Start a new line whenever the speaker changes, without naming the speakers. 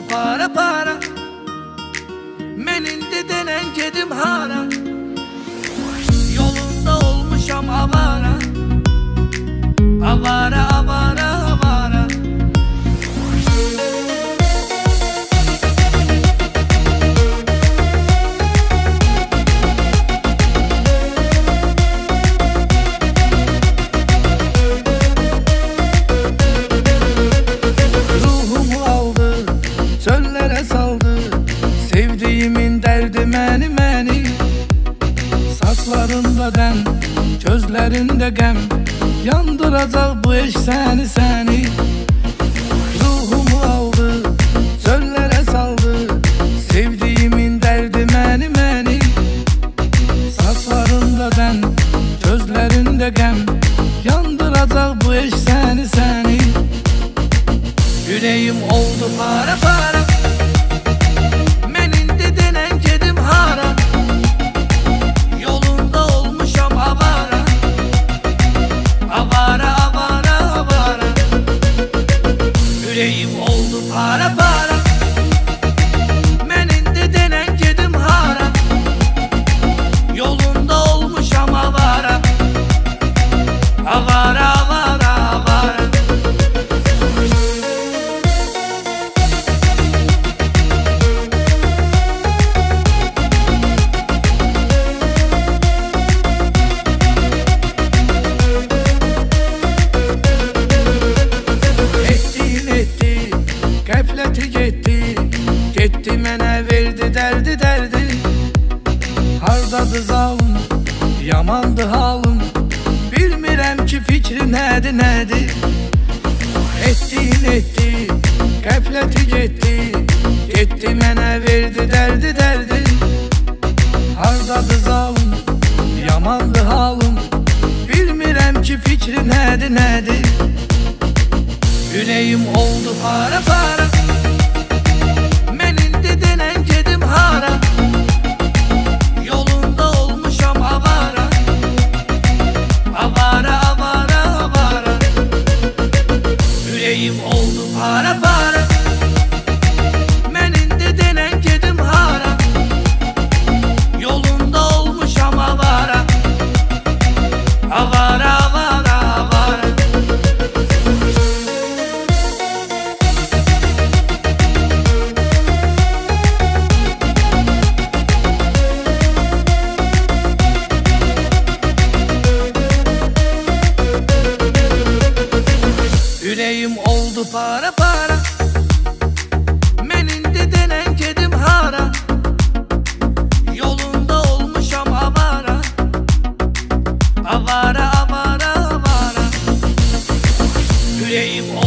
para para. Menin de denen kedim hara. Yolunda olmuşam avara. Avara avara avara. Ruhumu aldı, çöllere saldı. Sevdiğimin derdi məni. Saçlarında dem, gözlerinde gem. Yandıracak bu eş seni. Ruhumu aldı, çöllere saldı. Sevdiğimin derdi məni. Saçlarında dem, gözlerinde gem. Yandıracak bu eş seni. Yüreğim oldu para para. Menin de denen kedim hara. Yolunda olmuşam avara. Avara avara avara. Yüreğim oldu para para. Menin de denen kedim hara. Yolunda olmuşam avara. Avara avara avara. Qəfləti getdi mənə verdi dərdi. Hardadır zalım, yamandı halım. Bilmirəm ki fikri nədir. Etdi, qəfləti getdi mənə verdi dərdi. Hardadır zalım, yamandı halım. Bilmirəm ki fikri nədir. Yüreğim oldu para para. Menin de denen kedim hara. Yolunda olmuşam avara. Avara avara avara. Yüreğim oldu para para. Menin de denen kedim hara. Yolunda olmuşam avara. Avara avara avara. Yüreğim oldu para para. Menin de denen kedim hara. Yolunda olmuşam avara. Avara avara avara. Yüreğim